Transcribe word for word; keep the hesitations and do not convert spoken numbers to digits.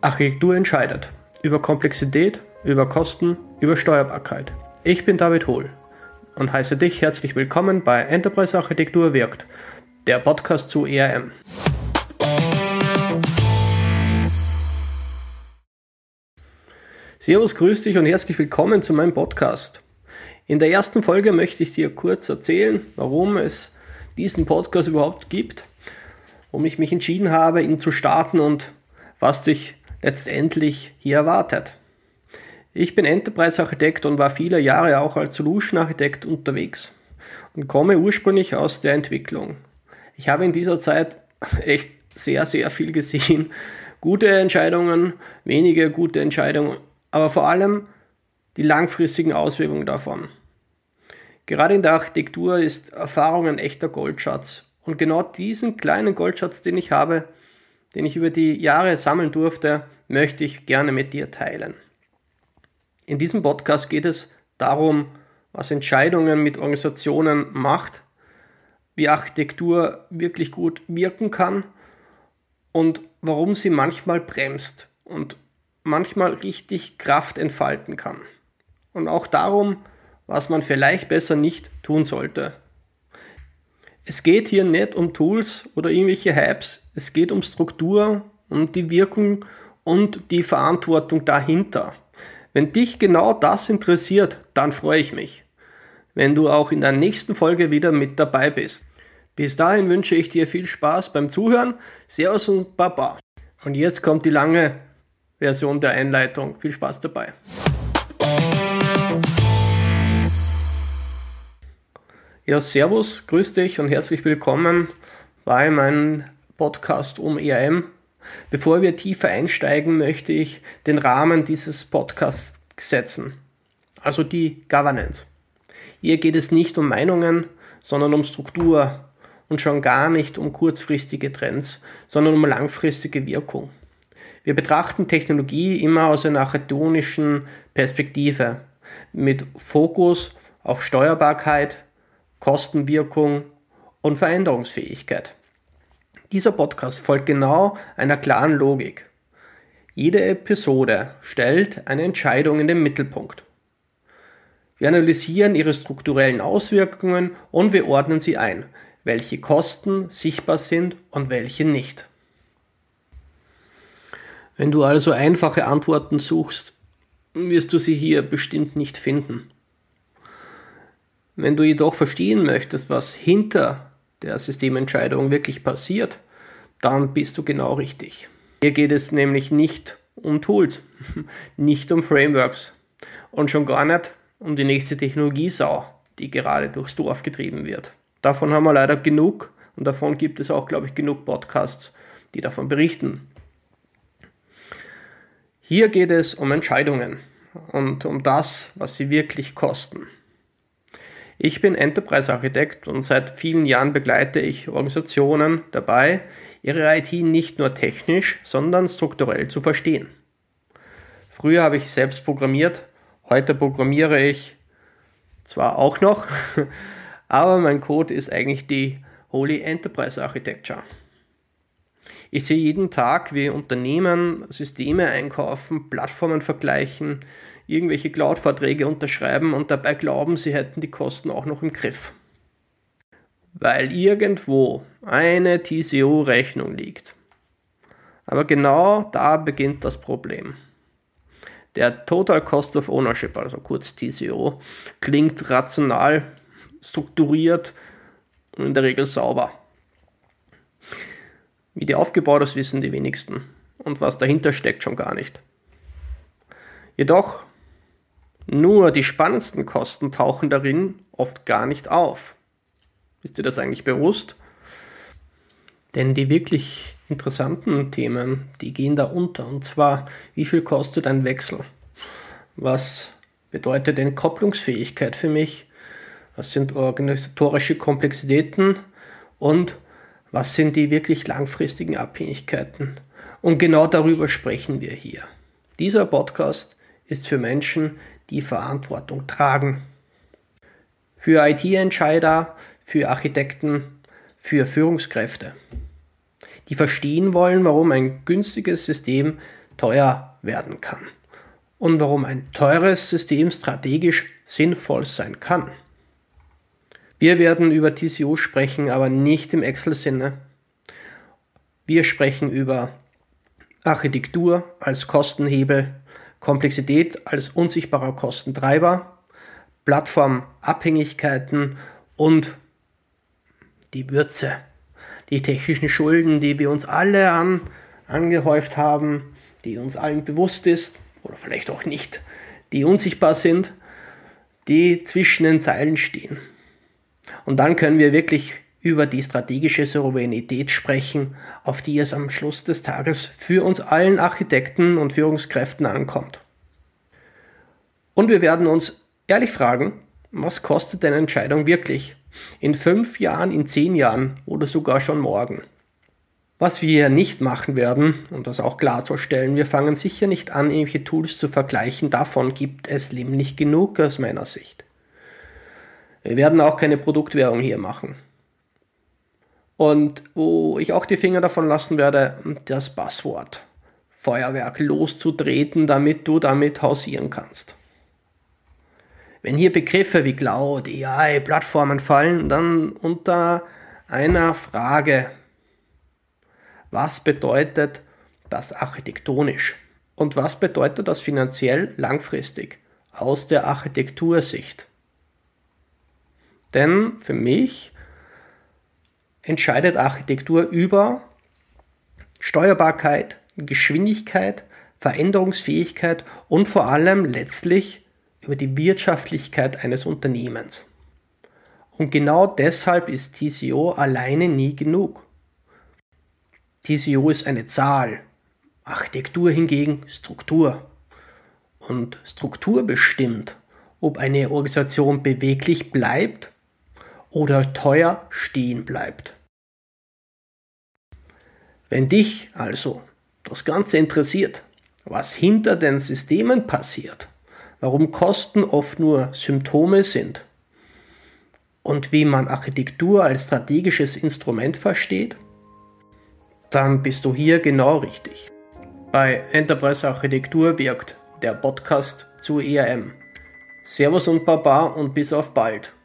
Architektur entscheidet. Über Komplexität, über Kosten, über Steuerbarkeit. Ich bin David Hohl und heiße dich herzlich willkommen bei Enterprise Architektur wirkt, der Podcast zu E R M. Servus, grüß dich und herzlich willkommen zu meinem Podcast. In der ersten Folge möchte ich dir kurz erzählen, warum es diesen Podcast überhaupt gibt, warum ich mich entschieden habe, ihn zu starten und was dich letztendlich hier erwartet. Ich bin Enterprise-Architekt und war viele Jahre auch als Solution-Architekt unterwegs und komme ursprünglich aus der Entwicklung. Ich habe in dieser Zeit echt sehr, sehr viel gesehen. Gute Entscheidungen, wenige gute Entscheidungen, aber vor allem die langfristigen Auswirkungen davon. Gerade in der Architektur ist Erfahrung ein echter Goldschatz. Und genau diesen kleinen Goldschatz, den ich habe, den ich über die Jahre sammeln durfte, möchte ich gerne mit dir teilen. In diesem Podcast geht es darum, was Entscheidungen mit Organisationen macht, wie Architektur wirklich gut wirken kann und warum sie manchmal bremst und manchmal richtig Kraft entfalten kann. Und auch darum, was man vielleicht besser nicht tun sollte. Es geht hier nicht um Tools oder irgendwelche Hypes, es geht um Struktur, um die Wirkung und die Verantwortung dahinter. Wenn dich genau das interessiert, dann freue ich mich, wenn du auch in der nächsten Folge wieder mit dabei bist. Bis dahin wünsche ich dir viel Spaß beim Zuhören. Servus und Baba. Und jetzt kommt die lange Version der Einleitung. Viel Spaß dabei. Ja, servus, grüß dich und herzlich willkommen bei meinem Podcast um E R M. Bevor wir tiefer einsteigen, möchte ich den Rahmen dieses Podcasts setzen, also die Governance. Hier geht es nicht um Meinungen, sondern um Struktur und schon gar nicht um kurzfristige Trends, sondern um langfristige Wirkung. Wir betrachten Technologie immer aus einer architektonischen Perspektive mit Fokus auf Steuerbarkeit, Kostenwirkung und Veränderungsfähigkeit. Dieser Podcast folgt genau einer klaren Logik. Jede Episode stellt eine Entscheidung in den Mittelpunkt. Wir analysieren ihre strukturellen Auswirkungen und wir ordnen sie ein, welche Kosten sichtbar sind und welche nicht. Wenn du also einfache Antworten suchst, wirst du sie hier bestimmt nicht finden. Wenn du jedoch verstehen möchtest, was hinter der Systementscheidung wirklich passiert, dann bist du genau richtig. Hier geht es nämlich nicht um Tools, nicht um Frameworks und schon gar nicht um die nächste Technologiesau, die gerade durchs Dorf getrieben wird. Davon haben wir leider genug und davon gibt es auch, glaube ich, genug Podcasts, die davon berichten. Hier geht es um Entscheidungen und um das, was sie wirklich kosten. Ich bin Enterprise-Architekt und seit vielen Jahren begleite ich Organisationen dabei, ihre I T nicht nur technisch, sondern strukturell zu verstehen. Früher habe ich selbst programmiert, heute programmiere ich zwar auch noch, aber mein Code ist eigentlich die Holy Enterprise Architecture. Ich sehe jeden Tag, wie Unternehmen Systeme einkaufen, Plattformen vergleichen, irgendwelche Cloud-Verträge unterschreiben und dabei glauben, sie hätten die Kosten auch noch im Griff. Weil irgendwo eine T C O-Rechnung liegt. Aber genau da beginnt das Problem. Der Total Cost of Ownership, also kurz T C O, klingt rational, strukturiert und in der Regel sauber. Wie die aufgebaut ist, wissen die wenigsten. Und was dahinter steckt, schon gar nicht. Jedoch, nur die spannendsten Kosten tauchen darin oft gar nicht auf. Ist dir das eigentlich bewusst? Denn die wirklich interessanten Themen, die gehen da unter. Und zwar, wie viel kostet ein Wechsel? Was bedeutet Entkopplungsfähigkeit für mich? Was sind organisatorische Komplexitäten? Und was sind die wirklich langfristigen Abhängigkeiten? Und genau darüber sprechen wir hier. Dieser Podcast ist für Menschen, die Verantwortung tragen. Für I T-Entscheider, für Architekten, für Führungskräfte. die verstehen wollen, warum ein günstiges System teuer werden kann und warum ein teures System strategisch sinnvoll sein kann. Wir werden über T C O sprechen, aber nicht im Excel-Sinne. Wir sprechen über Architektur als Kostenhebel, Komplexität als unsichtbarer Kostentreiber, Plattformabhängigkeiten und die Würze, die technischen Schulden, die wir uns alle an, angehäuft haben, die uns allen bewusst ist oder vielleicht auch nicht, die unsichtbar sind, die zwischen den Zeilen stehen. Und dann können wir wirklich über die strategische Souveränität sprechen, auf die es am Schluss des Tages für uns allen Architekten und Führungskräften ankommt. Und wir werden uns ehrlich fragen, was kostet eine Entscheidung wirklich? In fünf Jahren, in zehn Jahren oder sogar schon morgen. Was wir nicht machen werden, um das auch klarzustellen, wir fangen sicher nicht an, irgendwelche Tools zu vergleichen. Davon gibt es nämlich genug aus meiner Sicht. Wir werden auch keine Produktwerbung hier machen. Und wo ich auch die Finger davon lassen werde, das Passwort Feuerwerk loszutreten, damit du damit hausieren kannst. Wenn hier Begriffe wie Cloud, A I, Plattformen fallen, dann unter einer Frage, was bedeutet das architektonisch und was bedeutet das finanziell langfristig aus der Architektursicht? Denn für mich entscheidet Architektur über Steuerbarkeit, Geschwindigkeit, Veränderungsfähigkeit und vor allem letztlich über die Wirtschaftlichkeit eines Unternehmens. Und genau deshalb ist T C O alleine nie genug. T C O ist eine Zahl, Architektur hingegen Struktur. Und Struktur bestimmt, ob eine Organisation beweglich bleibt oder teuer stehen bleibt. Wenn dich also das Ganze interessiert, was hinter den Systemen passiert, warum Kosten oft nur Symptome sind und wie man Architektur als strategisches Instrument versteht, dann bist du hier genau richtig. Bei Enterprise Architektur wirkt der Podcast zu E R M. Servus und Baba und bis auf bald.